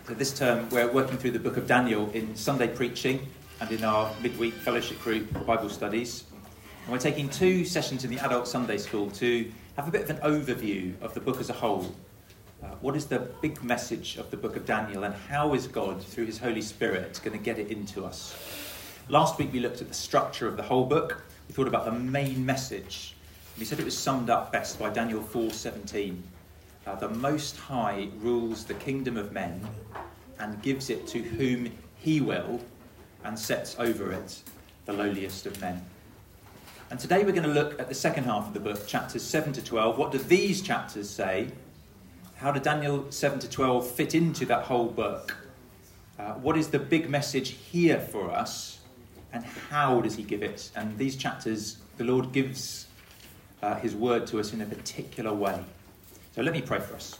So this term we're working through the book of Daniel in Sunday preaching and in our midweek fellowship group Bible studies. And we're taking 2 sessions in the adult Sunday school to have a bit of an overview of the book as a whole. What is the big message of the book of Daniel, and how is God, through his Holy Spirit, going to get it into us? Last week we looked at the structure of the whole book. We thought about the main message. We said it was summed up best by Daniel 4:17. The Most High rules the kingdom of men and gives it to whom he will, and sets over it the lowliest of men. And today we're going to look at the second half of the book, chapters 7 to 12. What do these chapters say? How do Daniel 7 to 12 fit into that whole book? What is the big message here for us? And how does he give it? And these chapters, the Lord gives his word to us in a particular way. So let me pray for us.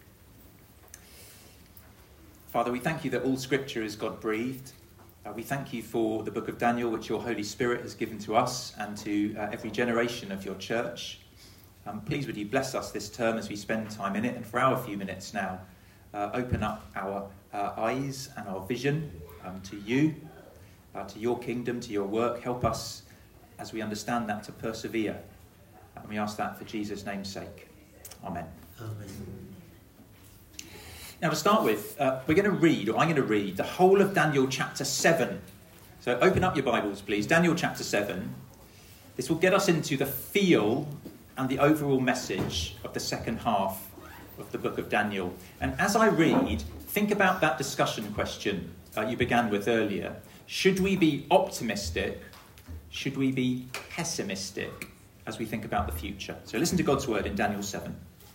Father, we thank you that all scripture is God-breathed. We thank you for the book of Daniel, which your Holy Spirit has given to us and to every generation of your church. Please would you bless us this term as we spend time in it, and for our few minutes now, open up our eyes and our vision to you, to your kingdom, to your work. Help us as we understand that to persevere. And we ask that for Jesus' name's sake. Amen. Amen. Now to start with, I'm going to read the whole of Daniel chapter 7. So open up your Bibles, please. Daniel chapter 7. This will get us into the feel and the overall message of the second half of the book of Daniel. And as I read, think about that discussion question you began with earlier. Should we be optimistic? Should we be pessimistic as we think about the future? So listen to God's word in Daniel 7.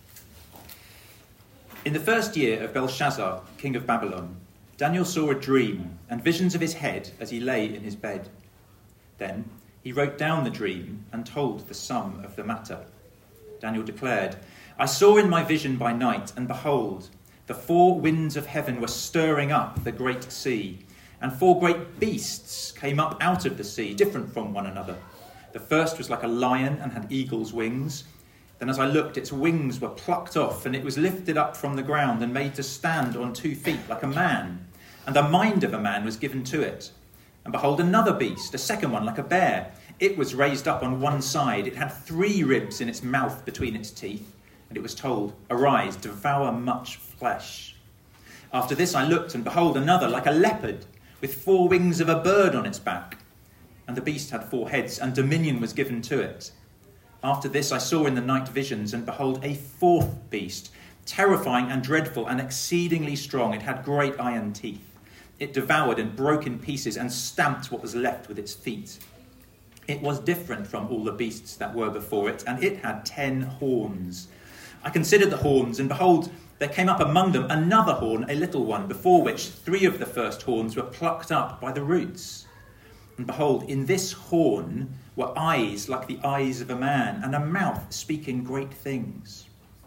In the first year of Belshazzar, king of Babylon, Daniel saw a dream and visions of his head as he lay in his bed. Then he wrote down the dream and told the sum of the matter. Daniel declared, I saw in my vision by night, and behold, the 4 winds of heaven were stirring up the great sea, and 4 great beasts came up out of the sea, different from one another. The first was like a lion and had eagle's wings. Then as I looked, its wings were plucked off, and it was lifted up from the ground and made to stand on 2 feet like a man. And the mind of a man was given to it. And behold, another beast, a second one like a bear. It was raised up on one side. It had 3 ribs in its mouth between its teeth. And it was told, arise, devour much flesh. After this I looked, and behold, another like a leopard, with 4 wings of a bird on its back. And the beast had 4 heads, and dominion was given to it. After this I saw in the night visions, and behold, a 4th beast, terrifying and dreadful and exceedingly strong. It had great iron teeth. It devoured and broke in pieces and stamped what was left with its feet. It was different from all the beasts that were before it, and it had 10 horns. I considered the horns, and behold, there came up among them another horn, a little one, before which 3 of the first horns were plucked up by the roots. And behold, in this horn were eyes like the eyes of a man, and a mouth speaking great things.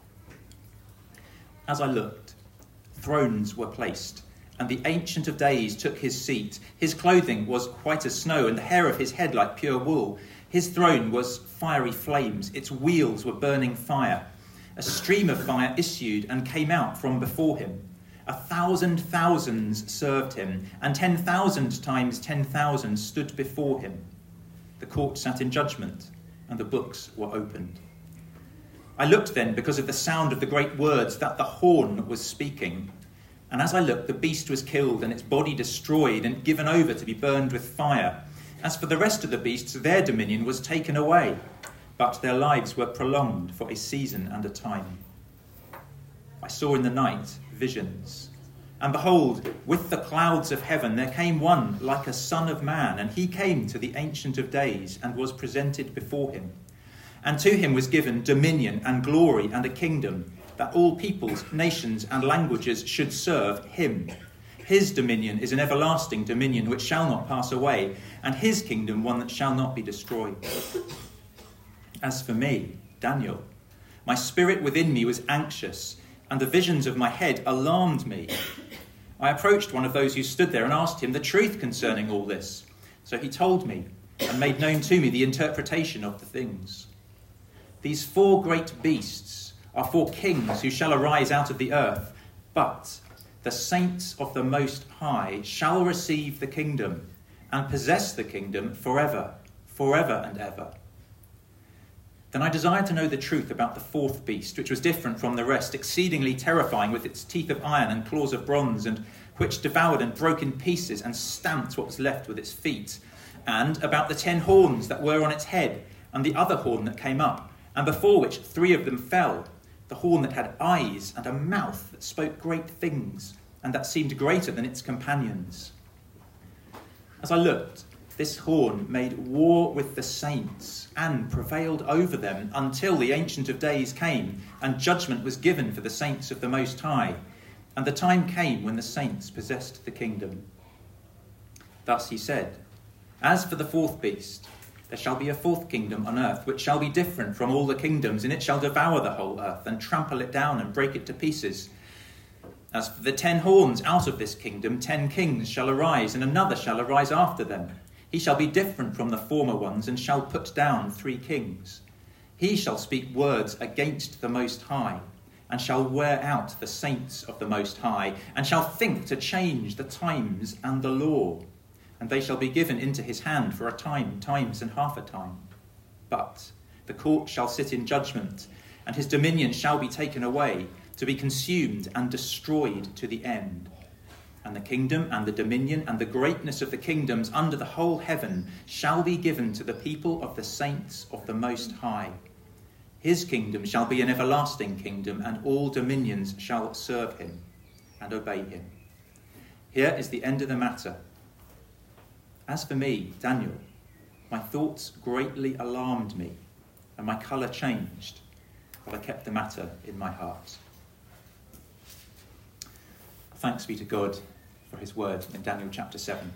As I looked, thrones were placed, and the Ancient of Days took his seat. His clothing was white as snow, and the hair of his head like pure wool. His throne was fiery flames. Its wheels were burning fire. A stream of fire issued and came out from before him. 1,000 thousands served him, and 10,000 times 10,000 stood before him. The court sat in judgment, and the books were opened. I looked then because of the sound of the great words that the horn was speaking. And as I looked, the beast was killed, and its body destroyed and given over to be burned with fire. As for the rest of the beasts, their dominion was taken away, but their lives were prolonged for a season and a time. I saw in the night visions. And behold, with the clouds of heaven there came one like a son of man, and he came to the Ancient of Days and was presented before him. And to him was given dominion and glory and a kingdom, that all peoples, nations and languages should serve him. His dominion is an everlasting dominion which shall not pass away, and his kingdom one that shall not be destroyed. As for me, Daniel, my spirit within me was anxious, and the visions of my head alarmed me. I approached one of those who stood there and asked him the truth concerning all this. So he told me and made known to me the interpretation of the things. These 4 great beasts are 4 kings who shall arise out of the earth, but the saints of the Most High shall receive the kingdom and possess the kingdom forever, forever and ever. Then I desired to know the truth about the fourth beast, which was different from the rest, exceedingly terrifying, with its teeth of iron and claws of bronze, and which devoured and broke in pieces and stamped what was left with its feet, and about the 10 horns that were on its head, and the other horn that came up, and before which 3 of them fell, the horn that had eyes and a mouth that spoke great things, and that seemed greater than its companions. As I looked, this horn made war with the saints and prevailed over them until the Ancient of Days came, and judgment was given for the saints of the Most High. And the time came when the saints possessed the kingdom. Thus he said, "As for the fourth beast, there shall be a fourth kingdom on earth, which shall be different from all the kingdoms, and it shall devour the whole earth, and trample it down, and break it to pieces. As for the 10 horns, out of this kingdom 10 kings shall arise, and another shall arise after them. He shall be different from the former ones, and shall put down 3 kings. He shall speak words against the Most High, and shall wear out the saints of the Most High, and shall think to change the times and the law. And they shall be given into his hand for a time, times and half a time. But the court shall sit in judgment, and his dominion shall be taken away, to be consumed and destroyed to the end. And the kingdom and the dominion and the greatness of the kingdoms under the whole heaven shall be given to the people of the saints of the Most High. His kingdom shall be an everlasting kingdom, and all dominions shall serve him and obey him." Here is the end of the matter. As for me, Daniel, my thoughts greatly alarmed me, and my colour changed, but I kept the matter in my heart. Thanks be to God for his word in Daniel chapter 7.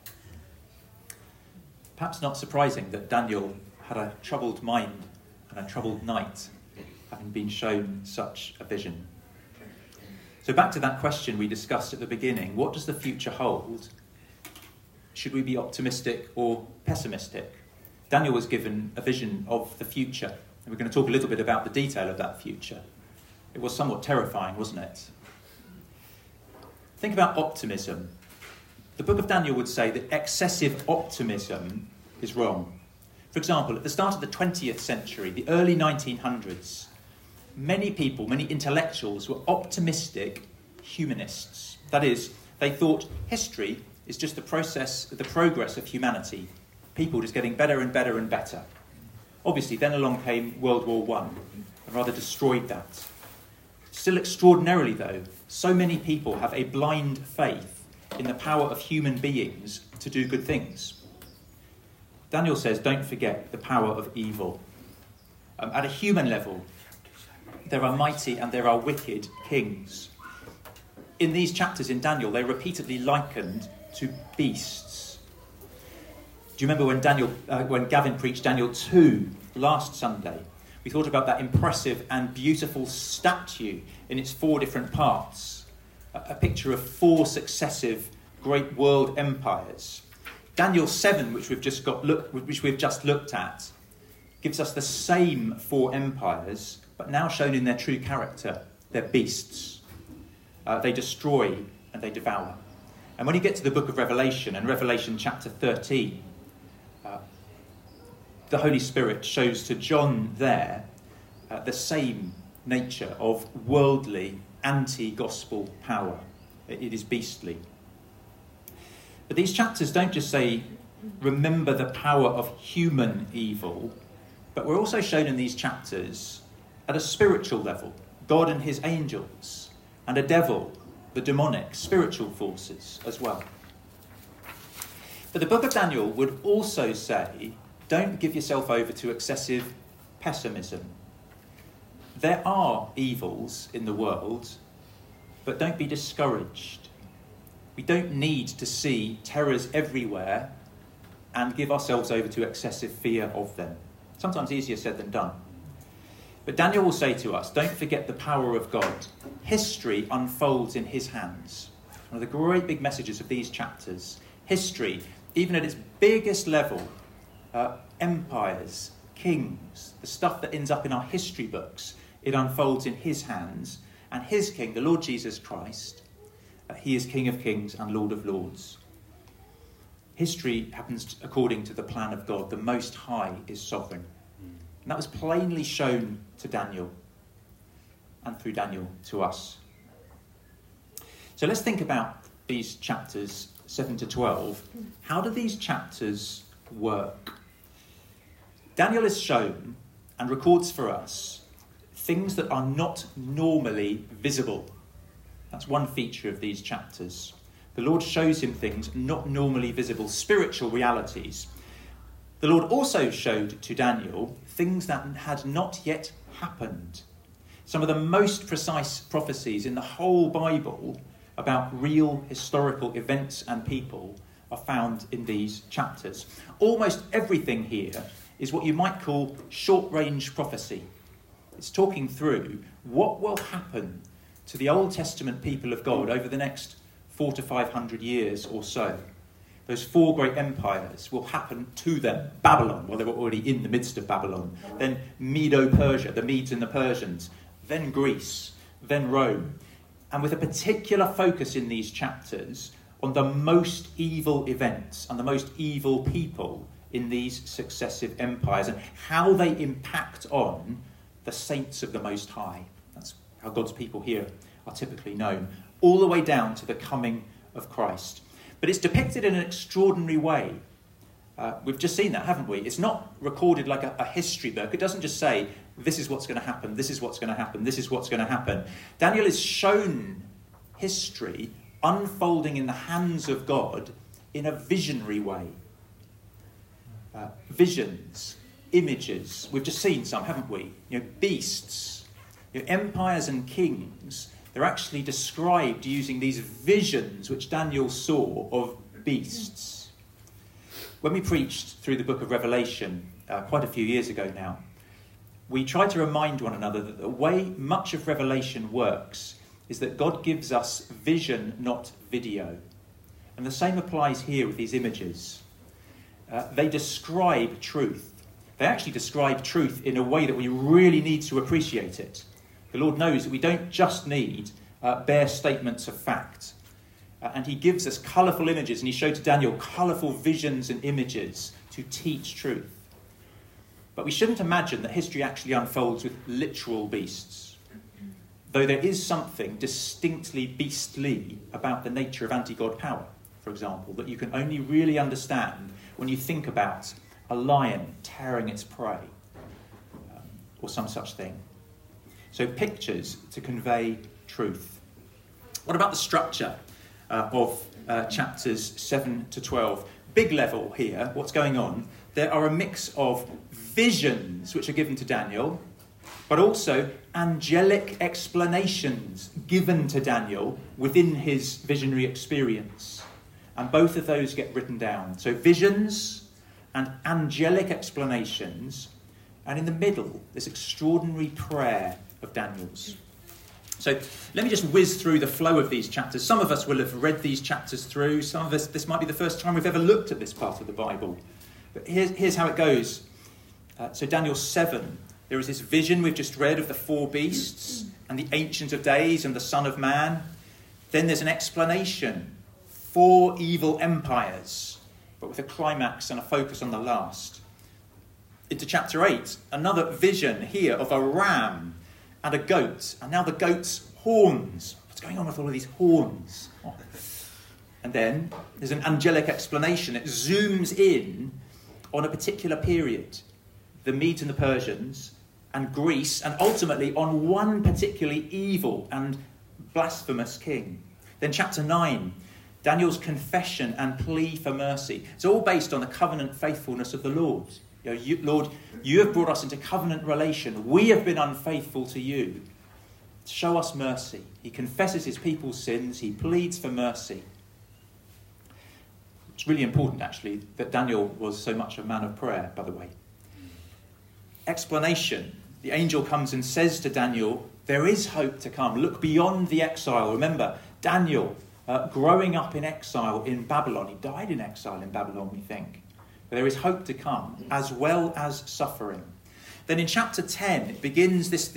Perhaps not surprising that Daniel had a troubled mind and a troubled night, having been shown such a vision. So back to that question we discussed at the beginning, what does the future hold? Should we be optimistic or pessimistic? Daniel was given a vision of the future, and we're going to talk a little bit about the detail of that future. It was somewhat terrifying, wasn't it? Think about optimism. The book of Daniel would say that excessive optimism is wrong. For example, at the start of the 20th century, the early 1900s, many people, many intellectuals were optimistic humanists. That is, they thought history is just the progress of humanity. People just getting better and better and better. Obviously, then along came World War I and rather destroyed that. Still extraordinarily, though, so many people have a blind faith in the power of human beings to do good things. Daniel says, don't forget the power of evil. At a human level, there are mighty and there are wicked kings. In these chapters in Daniel, they're repeatedly likened to beasts. Do you remember when Gavin preached Daniel 2 last Sunday? We thought about that impressive and beautiful statue in its 4 different parts, a picture of 4 successive great world empires. Daniel 7, which we've just looked at, gives us the same 4 empires, but now shown in their true character. They're beasts. They destroy and they devour. And when you get to the book of Revelation, and Revelation chapter 13, the Holy Spirit shows to John there the same nature of worldly, anti-gospel power. It is beastly. But these chapters don't just say, remember the power of human evil, but we're also shown in these chapters at a spiritual level, God and his angels, and a devil, the demonic, spiritual forces as well. But the book of Daniel would also say, don't give yourself over to excessive pessimism. There are evils in the world, but don't be discouraged. We don't need to see terrors everywhere and give ourselves over to excessive fear of them. Sometimes easier said than done. But Daniel will say to us, don't forget the power of God. History unfolds in his hands. One of the great big messages of these chapters. History, even at its biggest level, empires, kings, the stuff that ends up in our history books, it unfolds in his hands. And his king, the Lord Jesus Christ, He is King of Kings and Lord of Lords. History happens according to the plan of God. The Most High is sovereign. And that was plainly shown to Daniel, and through Daniel to us. So let's think about these chapters 7 to 12. How do these chapters work? Daniel is shown and records for us things that are not normally visible. That's one feature of these chapters. The Lord shows him things not normally visible, spiritual realities. The Lord also showed to Daniel things that had not yet happened. Some of the most precise prophecies in the whole Bible about real historical events and people are found in these chapters. Almost everything here is what you might call short-range prophecy. It's talking through what will happen to the Old Testament people of God over the next 400 to 500 years or so. Those four great empires will happen to them. Babylon, well, they were already in the midst of Babylon. Then Medo-Persia, the Medes and the Persians. Then Greece, then Rome. And with a particular focus in these chapters on the most evil events and the most evil people in these successive empires and how they impact on the saints of the Most High. That's how God's people here are typically known, all the way down to the coming of Christ. But it's depicted in an extraordinary way. We've just seen that, haven't we? It's not recorded like a history book. It doesn't just say, this is what's going to happen, this is what's going to happen, this is what's going to happen. Daniel is shown history unfolding in the hands of God in a visionary way. Visions, images. We've just seen some, haven't we? Beasts. Empires and kings, they're actually described using these visions which Daniel saw of beasts. When we preached through the book of Revelation quite a few years ago now, we tried to remind one another that the way much of Revelation works is that God gives us vision, not video. And the same applies here with these images. They describe truth. They actually describe truth in a way that we really need to appreciate it. The Lord knows that we don't just need bare statements of fact. And he gives us colourful images, and he showed to Daniel colourful visions and images to teach truth. But we shouldn't imagine that history actually unfolds with literal beasts. Though there is something distinctly beastly about the nature of anti-God power, for example, that you can only really understand when you think about a lion tearing its prey, or some such thing. So pictures to convey truth. What about the structure of chapters 7 to 12? Big level here, what's going on? There are a mix of visions which are given to Daniel, but also angelic explanations given to Daniel within his visionary experience. And both of those get written down. So visions and angelic explanations, and in the middle, this extraordinary prayer of Daniel's. So let me just whiz through the flow of these chapters. Some of us will have read these chapters through. Some of us, this might be the first time we've ever looked at this part of the Bible. But here's how it goes. So Daniel 7, there is this vision we've just read of the four beasts and the Ancient of Days and the Son of Man. Then there's an explanation. 4 evil empires, but with a climax and a focus on the last. Into chapter 8, another vision here of a ram and a goat, and now the goat's horns. What's going on with all of these horns? Oh. And then there's an angelic explanation. It zooms in on a particular period, the Medes and the Persians, and Greece, and ultimately on one particularly evil and blasphemous king. Then chapter 9, Daniel's confession and plea for mercy. It's all based on the covenant faithfulness of the Lord. Lord, you have brought us into covenant relation. We have been unfaithful to you. Show us mercy. He confesses his people's sins. He pleads for mercy. It's really important, actually, that Daniel was so much a man of prayer, by the way. Explanation. The angel comes and says to Daniel, there is hope to come. Look beyond the exile. Remember, Daniel, growing up in exile in Babylon. He died in exile in Babylon, we think. But there is hope to come, as well as suffering. Then in chapter 10, it begins this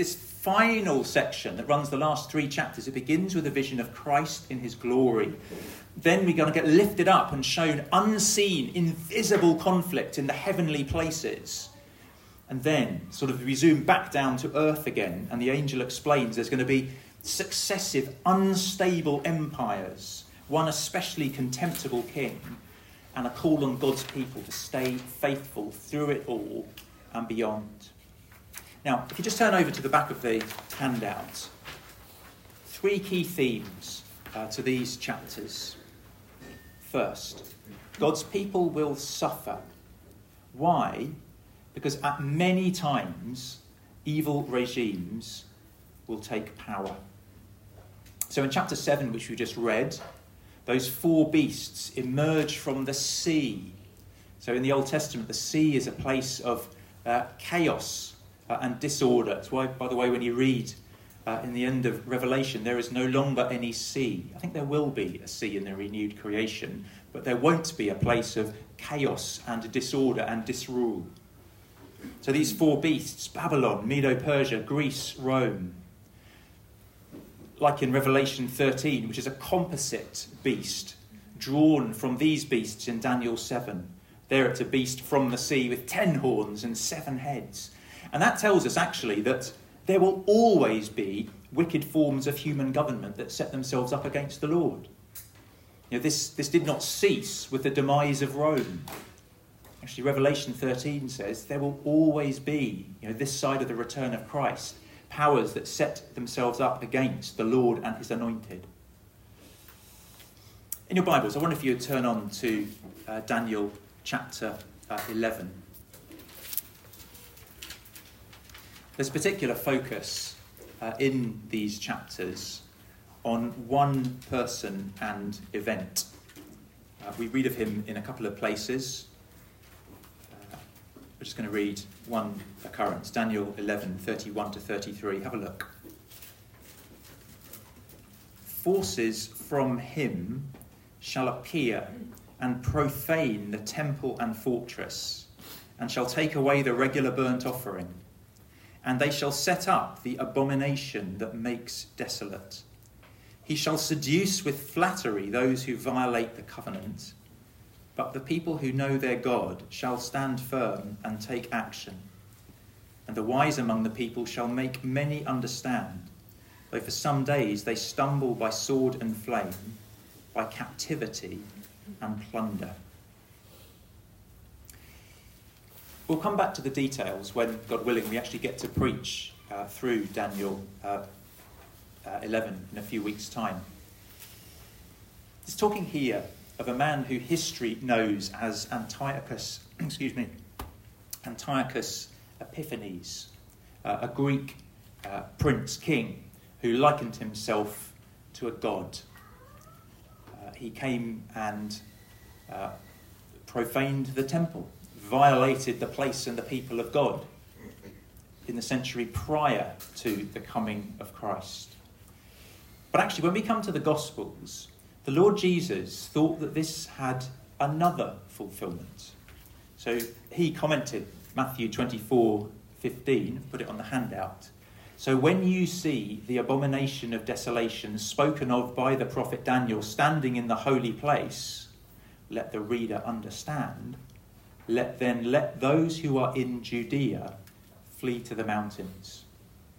final section that runs the last 3 chapters, it begins with a vision of Christ in his glory. Then we're going to get lifted up and shown unseen, invisible conflict in the heavenly places. And then sort of we zoom back down to earth again, and the angel explains there's going to be successive, unstable empires, one especially contemptible king, and a call on God's people to stay faithful through it all and beyond. Now, if you just turn over to the back of the handout, 3 key themes to these chapters. First, God's people will suffer. Why? Because at many times, evil regimes will take power. So in chapter 7, which we just read, those 4 beasts emerge from the sea. So in the Old Testament, the sea is a place of chaos and disorder. That's why, by the way, when you read in the end of Revelation, there is no longer any sea. I think there will be a sea in the renewed creation, but there won't be a place of chaos and disorder and disrule. So these 4 beasts, Babylon, Medo-Persia, Greece, Rome, like in Revelation 13, which is a composite beast drawn from these beasts in Daniel 7. There it's a beast from the sea with 10 horns and 7 heads. And that tells us actually that there will always be wicked forms of human government that set themselves up against the Lord. You know, this did not cease with the demise of Rome. Actually, Revelation 13 says there will always be, this side of the return of Christ, powers that set themselves up against the Lord and his anointed. In your Bibles, I wonder if you would turn on to Daniel chapter 11. There's a particular focus in these chapters on one person and event. We read of him in a couple of places. We're just going to read one occurrence, Daniel 11, 31 to 33. Have a look. Forces from him shall appear and profane the temple and fortress, and shall take away the regular burnt offering. And they shall set up the abomination that makes desolate. He shall seduce with flattery those who violate the covenant. But the people who know their God shall stand firm and take action. And the wise among the people shall make many understand, though for some days they stumble by sword and flame, by captivity and plunder. We'll come back to the details when, God willing, we actually get to preach through Daniel 11 in a few weeks' time. It's talking here of a man who history knows as Antiochus Epiphanes, a Greek prince, king, who likened himself to a god. He came and profaned the temple, violated the place and the people of God in the century prior to the coming of Christ. But actually, when we come to the Gospels, the Lord Jesus thought that this had another fulfillment. So he commented, Matthew 24:15, put it on the handout. So when you see the abomination of desolation spoken of by the prophet Daniel standing in the holy place, let the reader understand, let those who are in Judea flee to the mountains.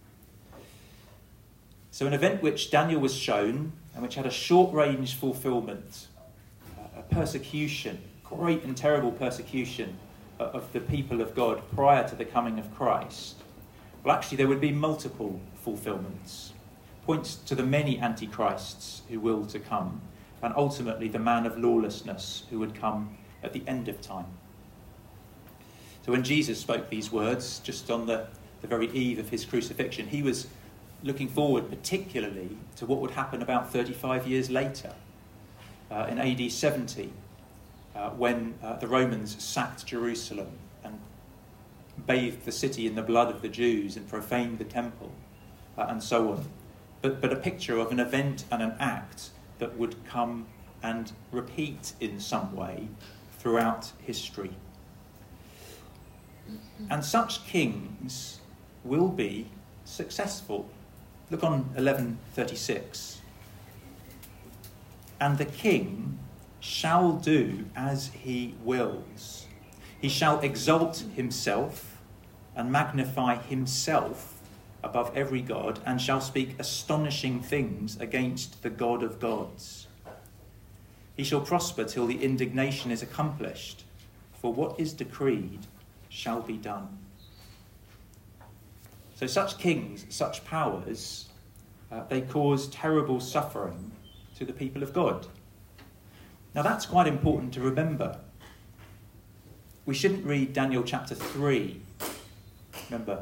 So an event which Daniel was shown and which had a short-range fulfillment, a persecution, great and terrible persecution of the people of God prior to the coming of Christ. Well, actually, there would be multiple fulfillments. Points to the many antichrists who will to come, and ultimately the man of lawlessness who would come at the end of time. So when Jesus spoke these words, just on the very eve of his crucifixion, he was looking forward particularly to what would happen about 35 years later, in AD 70, when the Romans sacked Jerusalem and bathed the city in the blood of the Jews and profaned the temple, and so on. But a picture of an event and an act that would come and repeat in some way throughout history. And such kings will be successful. Look on 11:36. And the king shall do as he wills. He shall exalt himself and magnify himself above every god, and shall speak astonishing things against the God of gods. He shall prosper till the indignation is accomplished, for what is decreed shall be done. So such kings, such powers, they cause terrible suffering to the people of God. Now that's quite important to remember. We shouldn't read Daniel chapter 3. Remember,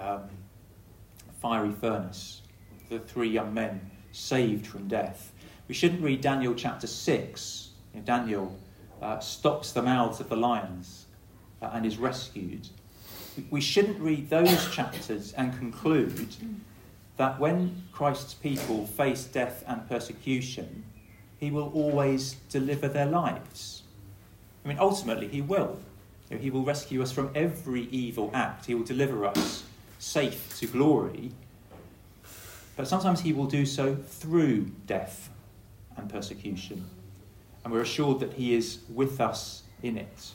fiery furnace, the 3 young men saved from death. We shouldn't read Daniel chapter 6. Daniel stops the mouths of the lions and is rescued. We shouldn't read those chapters and conclude that when Christ's people face death and persecution, he will always deliver their lives. I mean, ultimately, he will. He will rescue us from every evil act. He will deliver us safe to glory. But sometimes he will do so through death and persecution. And we're assured that he is with us in it.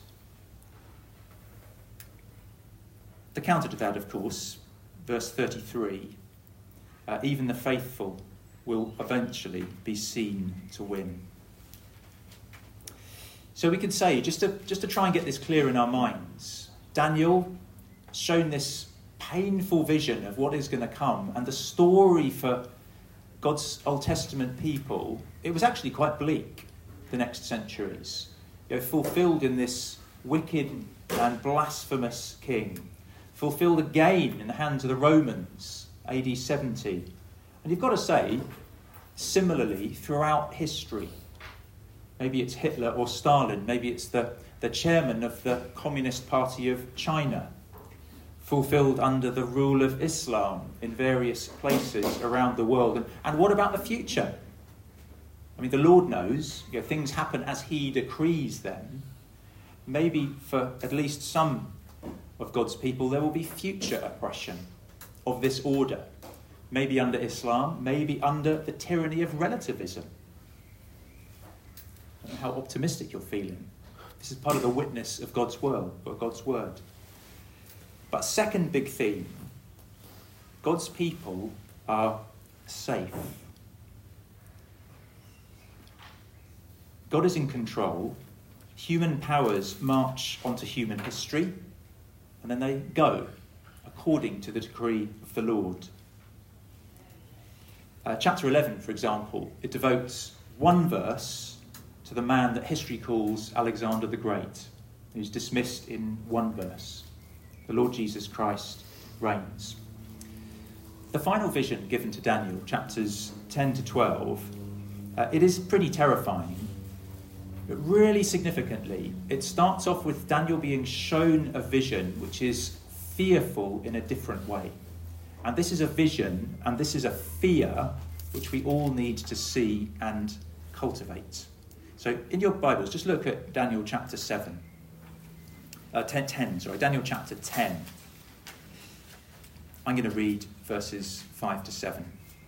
The counter to that, of course, verse 33, even the faithful will eventually be seen to win. So we could say, just to try and get this clear in our minds, Daniel shown this painful vision of what is going to come, and the story for God's Old Testament people, it was actually quite bleak the next centuries. Fulfilled in this wicked and blasphemous king, fulfilled again in the hands of the Romans, AD 70. And you've got to say, similarly throughout history. Maybe it's Hitler or Stalin, maybe it's the chairman of the Communist Party of China, fulfilled under the rule of Islam in various places around the world. And what about the future? I mean, the Lord knows, things happen as he decrees them. Maybe for at least some of God's people, there will be future oppression of this order. Maybe under Islam, maybe under the tyranny of relativism. I don't know how optimistic you're feeling. This is part of the witness of God's word, or God's word. But second big theme, God's people are safe. God is in control. Human powers march onto human history, and then they go according to the decree of the Lord. Chapter 11, for example, it devotes one verse to the man that history calls Alexander the Great, who's dismissed in one verse. The Lord Jesus Christ reigns. The final vision given to Daniel, chapters 10 to 12, it is pretty terrifying. But really significantly, it starts off with Daniel being shown a vision which is fearful in a different way. And this is a vision, and this is a fear which we all need to see and cultivate. So in your Bibles, just look at Daniel chapter 10, Daniel chapter 10. I'm going to read verses 5 to 7.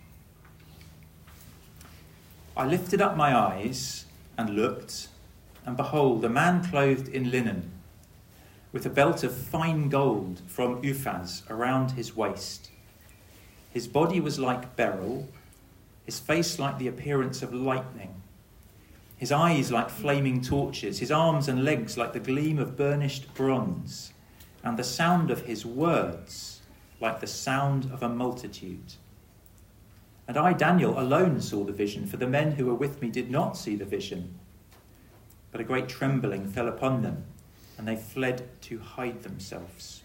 I lifted up my eyes and looked, and behold, a man clothed in linen, with a belt of fine gold from Uphaz around his waist. His body was like beryl, his face like the appearance of lightning, his eyes like flaming torches, his arms and legs like the gleam of burnished bronze, and the sound of his words like the sound of a multitude. And I, Daniel, alone saw the vision, for the men who were with me did not see the vision. But a great trembling fell upon them, and they fled to hide themselves.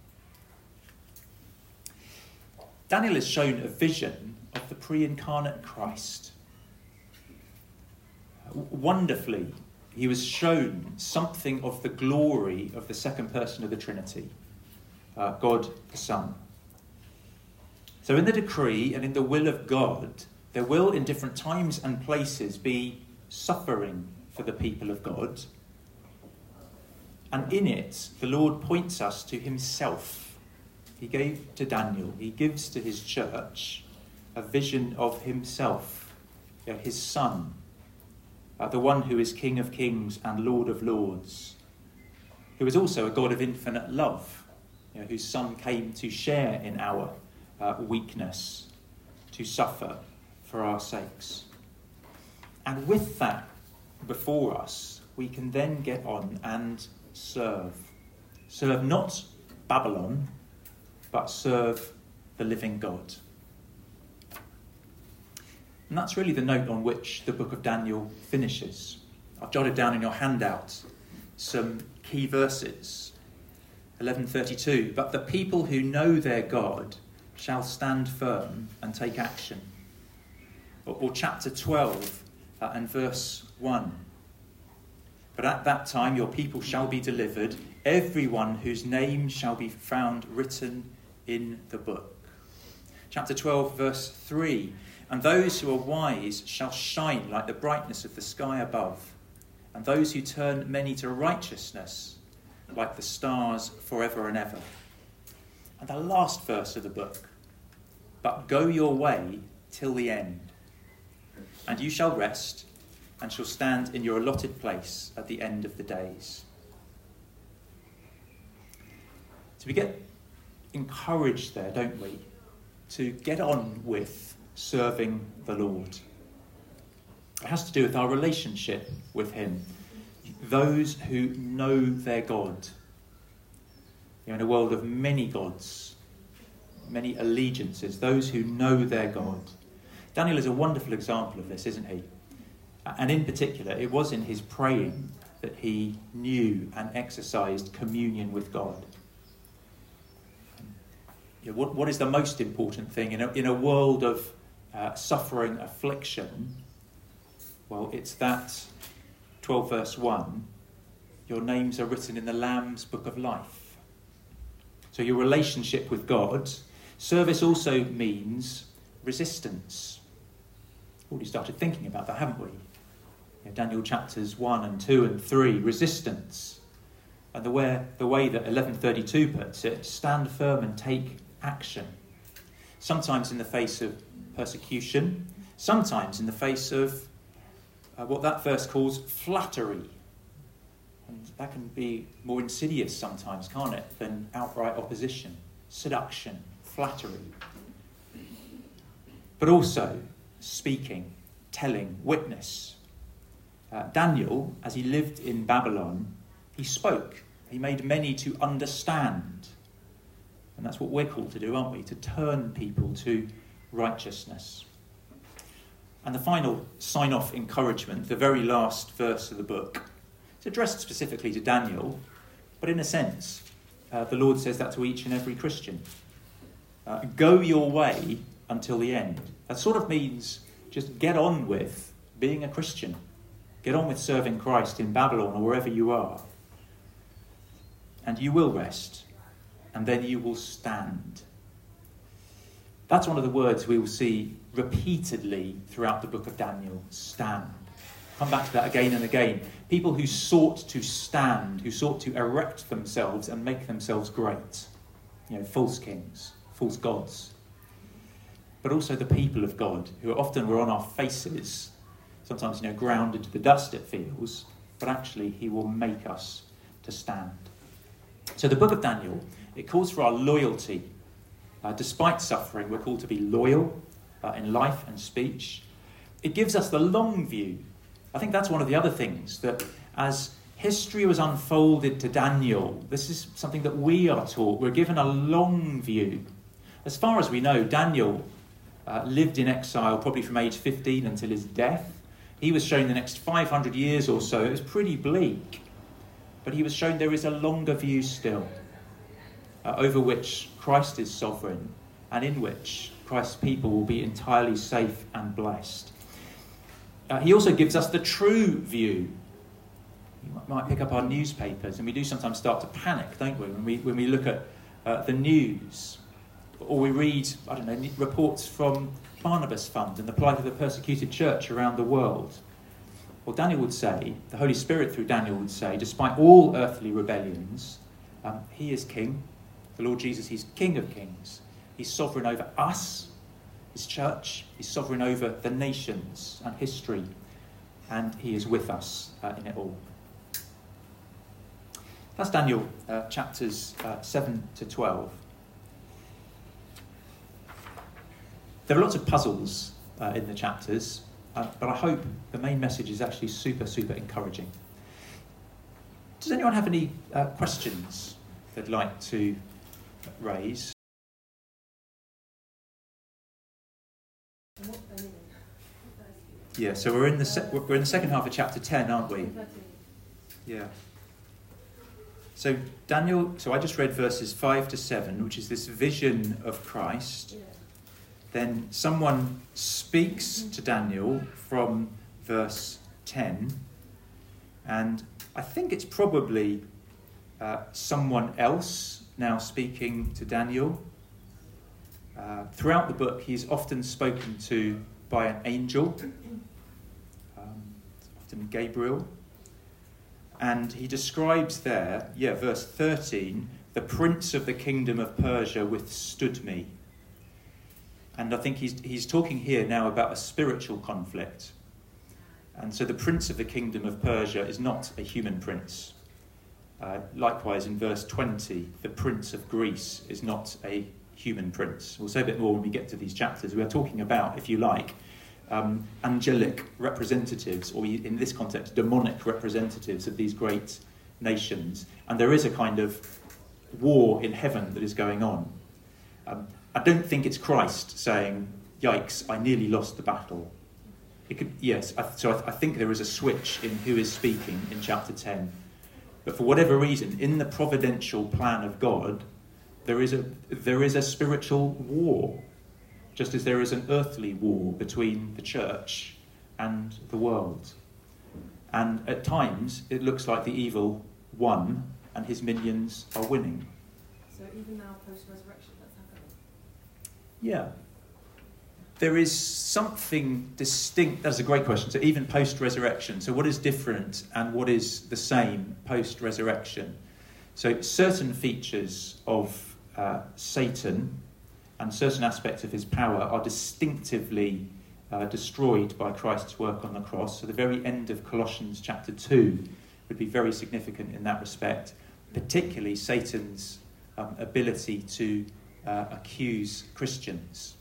Daniel is shown a vision of the pre-incarnate Christ. Wonderfully, he was shown something of the glory of the second person of the Trinity, God the Son. So in the decree and in the will of God, there will in different times and places be suffering for the people of God. And in it, the Lord points us to himself. he gave to Daniel, he gives to his church a vision of himself, his son, the one who is King of Kings and Lord of Lords, who is also a God of infinite love, whose son came to share in our weakness, to suffer for our sakes. And with that before us, we can then get on and serve. Serve not Babylon, but serve the living God. And that's really the note on which the book of Daniel finishes. I've jotted down in your handout some key verses. 11:32, but the people who know their God shall stand firm and take action. Or chapter 12 and verse 1. But at that time your people shall be delivered, everyone whose name shall be found written in the book. Chapter 12 verse 3. And those who are wise shall shine like the brightness of the sky above, and those who turn many to righteousness like the stars forever and ever. And the last verse of the book. But go your way till the end, and you shall rest, and shall stand in your allotted place at the end of the days. So we get encouraged there, don't we, to get on with serving the Lord. It has to do with our relationship with him. Those who know their God. In a world of many gods, many allegiances, those who know their God. Daniel is a wonderful example of this, isn't he? And in particular, it was in his praying that he knew and exercised communion with God. What is the most important thing in a world of suffering, affliction? Well, it's that 12 verse 1, your names are written in the Lamb's book of life. So your relationship with God. Service also means resistance. Already started thinking about that, haven't we? Daniel chapters 1 and 2 and 3, resistance. And the way that 1132 puts it, stand firm and take action. Sometimes in the face of persecution, sometimes in the face of what that verse calls flattery. And that can be more insidious sometimes, can't it, than outright opposition, seduction, flattery. But also speaking, telling, witness. Daniel, as he lived in Babylon, he spoke. He made many to understand. And that's what we're called to do, aren't we? To turn people to righteousness. And the final sign-off encouragement, the very last verse of the book, it's addressed specifically to Daniel, but in a sense, the Lord says that to each and every Christian. Go your way until the end. That sort of means just get on with being a Christian. Get on with serving Christ in Babylon or wherever you are. And you will rest, and then you will stand. That's one of the words we will see repeatedly throughout the book of Daniel, stand. Come back to that again and again. People who sought to stand, who sought to erect themselves and make themselves great. False kings, false gods. But also the people of God, who often were on our faces, sometimes, grounded to the dust it feels, but actually he will make us to stand. So the book of Daniel, it calls for our loyalty. Despite suffering, we're called to be loyal in life and speech. It gives us the long view. I think that's one of the other things, that as history was unfolded to Daniel, this is something that we are taught. We're given a long view. As far as we know, Daniel lived in exile probably from age 15 until his death. He was shown the next 500 years or so. It was pretty bleak. But he was shown there is a longer view still, over which Christ is sovereign and in which Christ's people will be entirely safe and blessed. He also gives us the true view. You might pick up our newspapers, and we do sometimes start to panic, don't we, when we look at the news. Or we read, reports from Barnabas Fund and the plight of the persecuted church around the world. Well, Daniel would say, the Holy Spirit through Daniel would say, despite all earthly rebellions, he is king, The Lord Jesus, he's King of Kings. He's sovereign over us, his church. He's sovereign over the nations and history. And he is with us in it all. That's Daniel chapters 7 to 12. There are lots of puzzles in the chapters, but I hope the main message is actually super, super encouraging. Does anyone have any questions they'd like to raise? Yeah, so we're in the second half of chapter 10, aren't we? Yeah. So Daniel, so I just read verses 5 to 7, which is this vision of Christ. Yeah. Then someone speaks to Daniel from verse 10, and I think it's probably someone else now speaking to Daniel. Throughout the book, he's often spoken to by an angel, often Gabriel. And he describes there, verse 13, the prince of the kingdom of Persia withstood me. And I think he's talking here now about a spiritual conflict. And so the prince of the kingdom of Persia is not a human prince. Likewise, in verse 20, the prince of Greece is not a human prince. We'll say a bit more when we get to these chapters. We are talking about, if you like, angelic representatives, or in this context, demonic representatives of these great nations. And there is a kind of war in heaven that is going on. I don't think it's Christ saying, yikes, I nearly lost the battle. It could, yes, so I think there is a switch in who is speaking in chapter 10. But for whatever reason, in the providential plan of God, there is a spiritual war, just as there is an earthly war between the church and the world. And at times, it looks like the evil won and his minions are winning. So even now, post-resurrection, that's happening? Yeah. There is something distinct. That's a great question. So even post-resurrection, so what is different and what is the same post-resurrection? So certain features of Satan and certain aspects of his power are distinctively destroyed by Christ's work on the cross. So the very end of Colossians chapter 2 would be very significant in that respect, particularly Satan's ability to accuse Christians.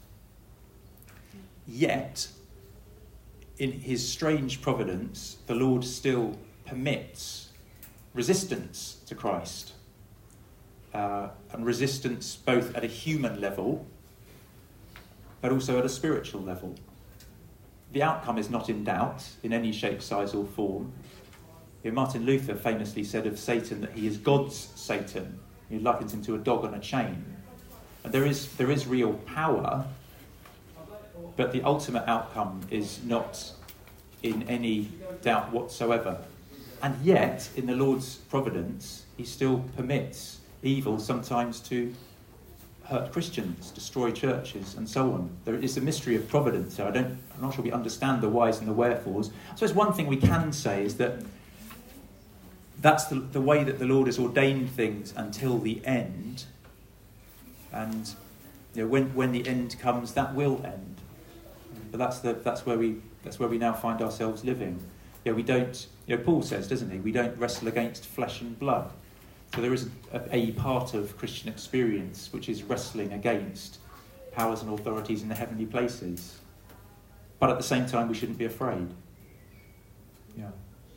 Yet, in his strange providence, the Lord still permits resistance to Christ. And resistance both at a human level, but also at a spiritual level. The outcome is not in doubt in any shape, size or form. Martin Luther famously said of Satan that he is God's Satan. He likens him to a dog on a chain. And there is real power, but the ultimate outcome is not in any doubt whatsoever. And yet, in the Lord's providence, he still permits evil sometimes to hurt Christians, destroy churches, and so on. There is a mystery of providence. So I'm not sure we understand the whys and the wherefores. So it's one thing we can say is that that's the way that the Lord has ordained things until the end. And when the end comes, that will end. But that's where we now find ourselves living. We don't. Paul says, doesn't he? We don't wrestle against flesh and blood. So there is a part of Christian experience which is wrestling against powers and authorities in the heavenly places. But at the same time, we shouldn't be afraid. Yeah.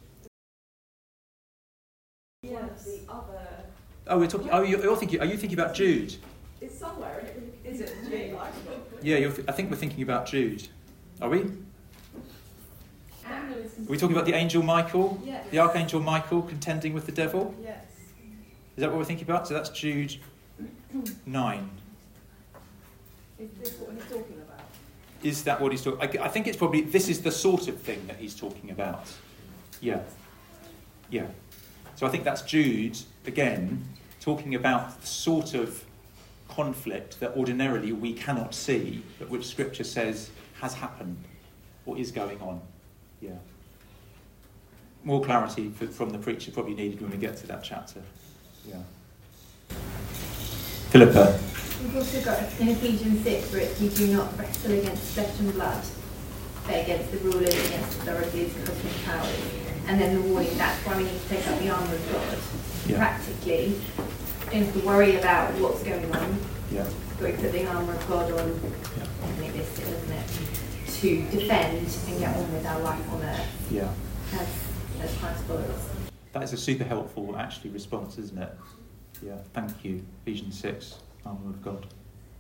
Yes. The other. Oh, we're talking. Oh, you're thinking. Are you thinking about Jude? It's somewhere. Is it Jude? Yeah, I think we're thinking about Jude. Are we? Are we talking about the angel Michael? Yes. The archangel Michael contending with the devil? Yes. Is that what we're thinking about? So that's Jude 9. Is this what he's talking about? Is that what he's talking? I think it's probably, this is the sort of thing that he's talking about. Yeah. Yeah. So I think that's Jude, again, talking about the sort of conflict that ordinarily we cannot see, but which Scripture says has happened or is going on. Yeah. More clarity from the preacher probably needed when we get to that chapter. Yeah. Philippa. We've also got in Ephesians 6 where it's, "You do not wrestle against flesh and blood, but against the rulers, against authorities, cosmic powers." And then the warning, that's why we need to take up the armour of God. Yeah. Practically, you don't have to worry about what's going on. Yeah. But we put the armour of God on, definitely listed, isn't it? To defend and get on with our life on earth Yeah. as Christ followers. That is a super helpful, actually, response, isn't it? Yeah, thank you. Ephesians 6, armour of God.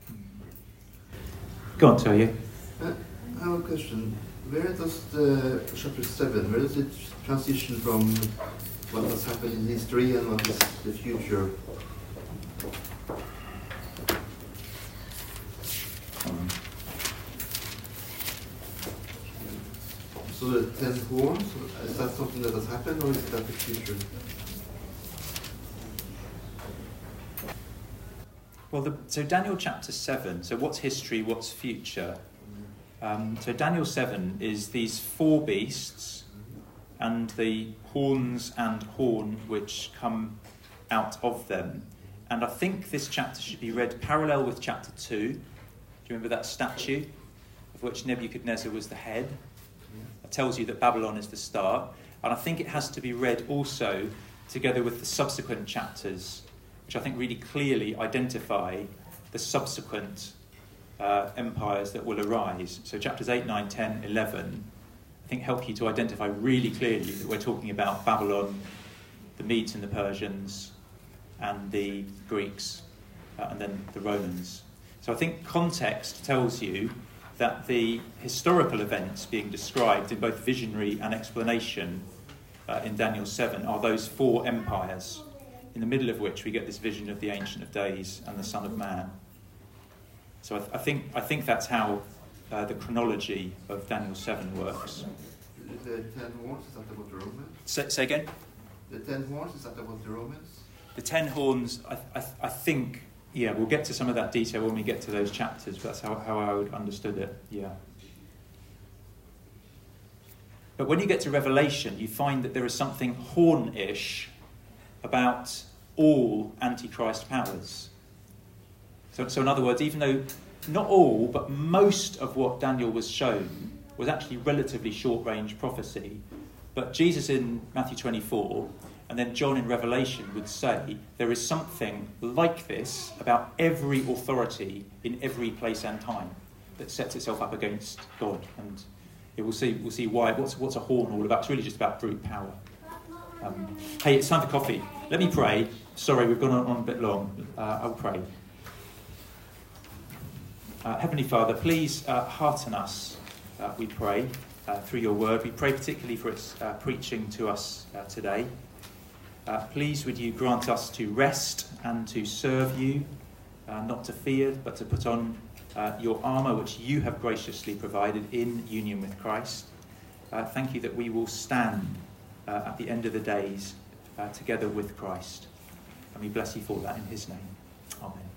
Go on, Toya. I have a question. Where does the chapter 7, where does it transition from what has happened in history and what is the future? So the 10 horns, is that something that has happened or is that the future? Well, so Daniel chapter 7, so what's history, what's future? So Daniel 7 is these 4 beasts and the horns and horn which come out of them. And I think this chapter should be read parallel with chapter 2. Do you remember that statue of which Nebuchadnezzar was the head? That tells you that Babylon is the start. And I think it has to be read also together with the subsequent chapters, which I think really clearly identify the subsequent empires that will arise. So chapters 8, 9, 10, 11, I think help you to identify really clearly that we're talking about Babylon, the Medes and the Persians, and the Greeks, and then the Romans. So I think context tells you that the historical events being described in both visionary and explanation in Daniel 7 are those 4 empires, in the middle of which we get this vision of the Ancient of Days and the Son of Man. So I think that's how the chronology of Daniel 7 works. The 10 horns, is that about the Romans? Say again? The 10 horns, is that about the Romans? The 10 horns, I think, yeah, we'll get to some of that detail when we get to those chapters, but that's how I would understood it, yeah. But when you get to Revelation, you find that there is something horn-ish about all Antichrist powers. So in other words, even though not all, but most of what Daniel was shown was actually relatively short-range prophecy, but Jesus in Matthew 24 and then John in Revelation would say there is something like this about every authority in every place and time that sets itself up against God. And we'll see why. What's a horn all about? It's really just about brute power. Hey, it's time for coffee. Let me pray. Sorry, we've gone on a bit long. I'll pray. Heavenly Father, please hearten us, we pray, through your word. We pray particularly for its preaching to us today. Please would you grant us to rest and to serve you, not to fear, but to put on your armour which you have graciously provided in union with Christ. Thank you that we will stand at the end of the days together with Christ. And we bless you for that in his name. Amen.